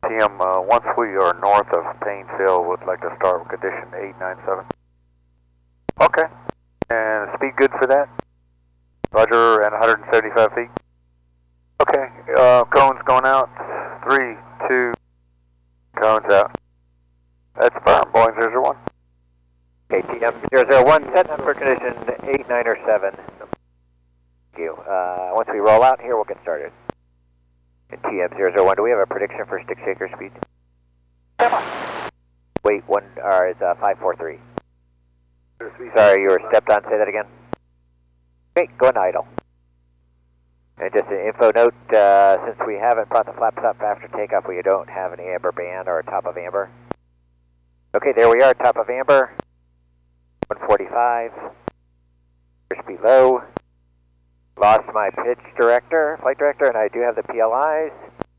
TM, once we are north of Paynes Hill, would like to start with condition 897. Okay. And speed good for that? Roger, and 175 feet. Okay, cones going out. 3, 2, cones out. That's firm, Boeing 001. Okay, TM001, set up for condition 897. Thank you. Once we roll out here, we'll get started. And TM001, do we have a prediction for stick shaker speed? Wait, it's 543. Sorry, you were stepped on. Say that again. Okay, go into idle. And just an info note, since we haven't brought the flaps up after takeoff, we don't have an amber band or a top of amber. Okay, there we are, top of amber. 145. Speed low. Lost my pitch director, flight director, and I do have the PLIs.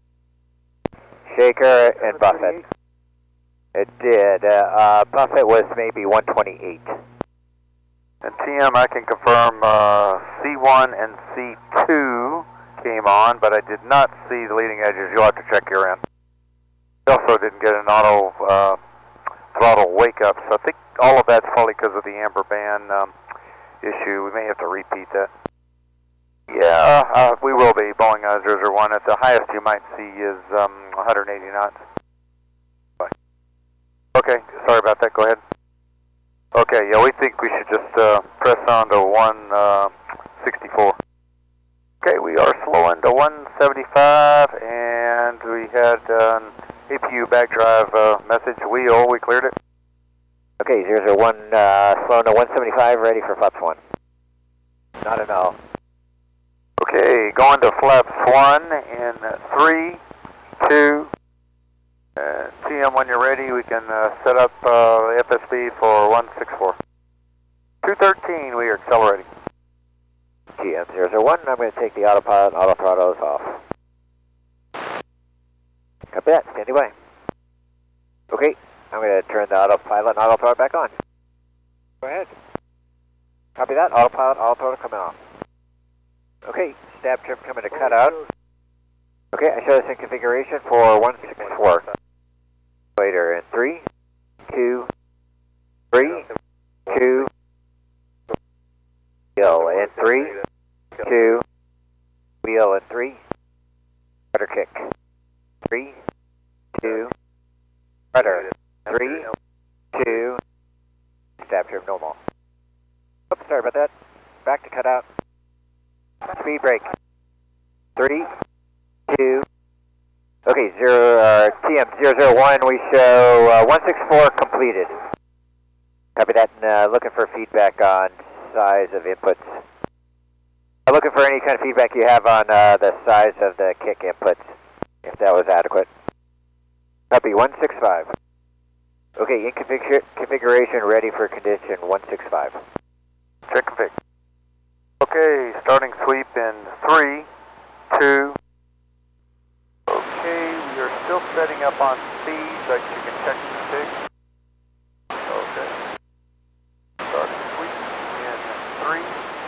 Shaker and Buffett. It did. Buffett was maybe 128. And TM, I can confirm C1 and C2 came on, but I did not see the leading edges. You'll have to check your end. I also didn't get an auto throttle wake up, so I think all of that's probably because of the amber band issue. We may have to repeat that. Yeah, we will be. Boeing 001. At the highest you might see is 180 knots. Bye. Okay, sorry about that. Go ahead. Okay, yeah, we think we should just press on to 164. Okay, we are slowing to 175, and we had an APU backdrive message. We cleared it. Okay, 001, slowing to 175, ready for flaps 1. Not at all. Okay, going to flaps 1 in 3, 2, TM, when you're ready, we can set up FSB for 164. 213, we are accelerating. TM001, I'm going to take the autopilot and auto throttles off. Copy that, standing by. Okay, I'm going to turn the autopilot and auto throttle back on. Go ahead. Copy that, autopilot, auto throttle coming off. Okay, stab trim coming to cutout. Okay, I show this in configuration for 164. Later in 3, 2, 3, 2, wheel in 3, 2, wheel in 3, rudder kick, 3, 2, rudder, 3, 2, stab trim normal. Oops, sorry about that. Back to cutout. Speed brake. 3, 2. Okay, TM001, we show 164 completed. Copy that, and looking for feedback on size of inputs. Looking for any kind of feedback you have on the size of the kick inputs, if that was adequate. Copy 165. Okay, in configuration, ready for condition 165. Check config. Okay, starting sweep in 3, 2. Okay, we are still setting up on speed, but you can check the config. Okay. Starting sweep in 3,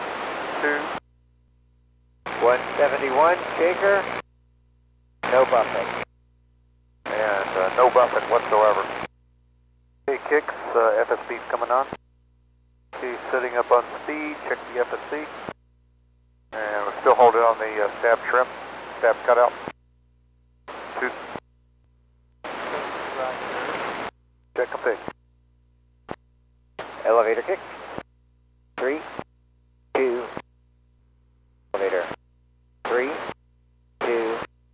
2. 171, shaker. No Buffett. And no Buffett whatsoever. Okay, kicks, FSB's coming on. Okay, setting up on speed, check the FSC. And we're still holding on the stab trim, stab cutout. 2. Check config. Elevator kick. 3, 2. Elevator. 3, 2.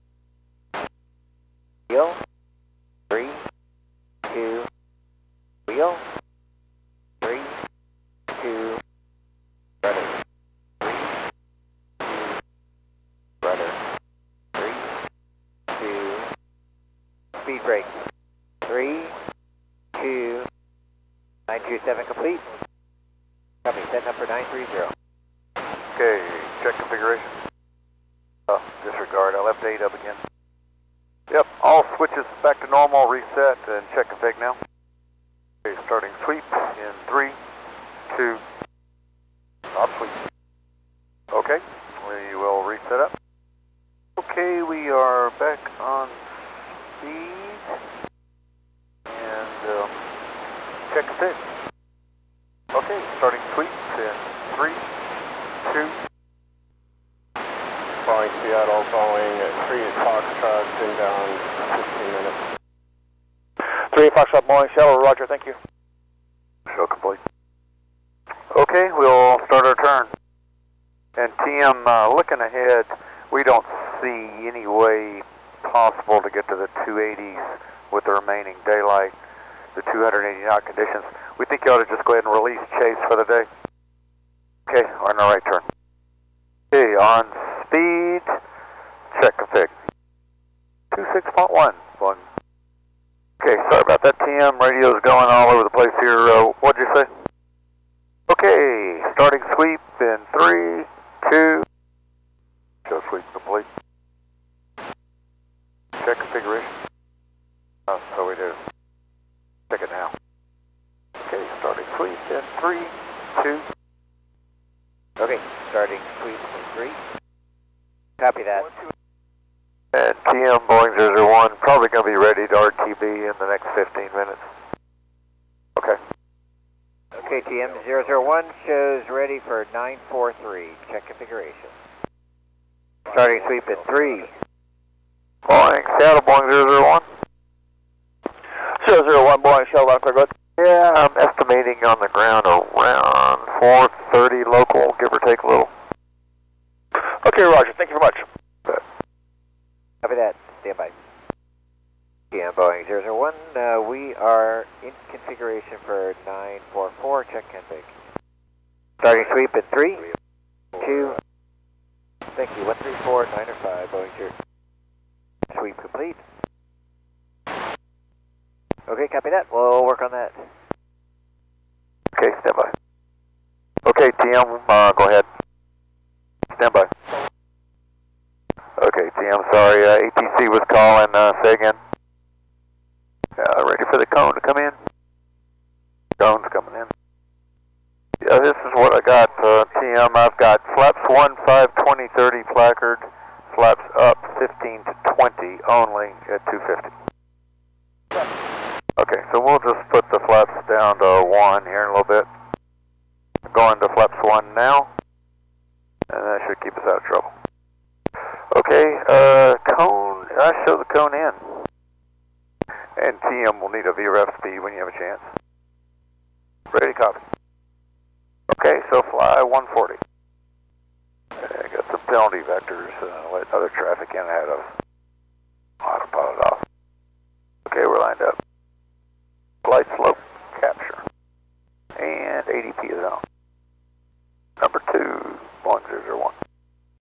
Wheel. 3, 2. Wheel. 3, 2. Rudder. 3, 2. Rudder. 3, 2. Speed brake. 3, 2. 927 complete. Copy, set number 930. Okay, check configuration. Disregard, I left 8 up again. Yep, all switches back to normal, reset, and check config now. Okay, starting sweep in 3, 2, not sweep. Okay, we will reset up. Okay, we are back on speed. check and fix. Okay, starting sweep in 3, 2. Flying Seattle, Boeing at 3 Foxtrot, inbound 15 minutes. 3 Foxtrot, Boeing, Shuttle, roger, thank you. Show complete. Okay, we'll start our turn. And TM, looking ahead, we don't see any way possible to get to the 280s with the remaining daylight, the 280 knot conditions. We think you ought to just go ahead and release chase for the day. Okay, we're on our right turn. Okay, on speed, check config. 26.1, Boeing. Okay, sorry about that, TM. Radio's going all over the place here. What'd you say? Okay, starting sweep in 3, 2. Show sweep complete. Check configuration. Oh, so we do. Check it now. Okay, starting sweep in 3, 2. Okay, starting sweep in 3. Copy that. And TM Boeing 001 probably going to be ready to RTB in the next 15 minutes. Okay. Okay, TM 001 shows ready for 943. Check configuration. Starting sweep in 3. Boeing, Seattle Boeing 001. 001, Boeing, Shuttle, round clear, go ahead. Yeah, I'm estimating on the ground around 4:30 local, give or take a little. Okay, roger, thank you very much. Copy that. Stand by. TM Boeing 001, we are in configuration for 944. Check config. Starting sweep in 3, 2. Thank you. 134, 905, Boeing 0. Sweep complete. Okay, copy that. We'll work on that. Okay, stand by. Okay, TM, go ahead. Stand by. Okay, TM, sorry, ATC was calling, say again. Ready for the cone to come in? Cone's coming in. Yeah, this is what I got, TM. I've got flaps 1, 5, 20, 30 placard, flaps up 15 to 20 only at 250. Okay, so we'll just put the flaps down to 1 here in a little bit. Going to flaps 1 now, and that should keep us out of trouble. Okay, cone, I show the cone in. And TM will need a VREF speed when you have a chance. Ready, copy. Okay, so fly 140. Got some penalty vectors, let other traffic in ahead of autopilot off. Okay, we're lined up. Flight slope capture. And ADP is on.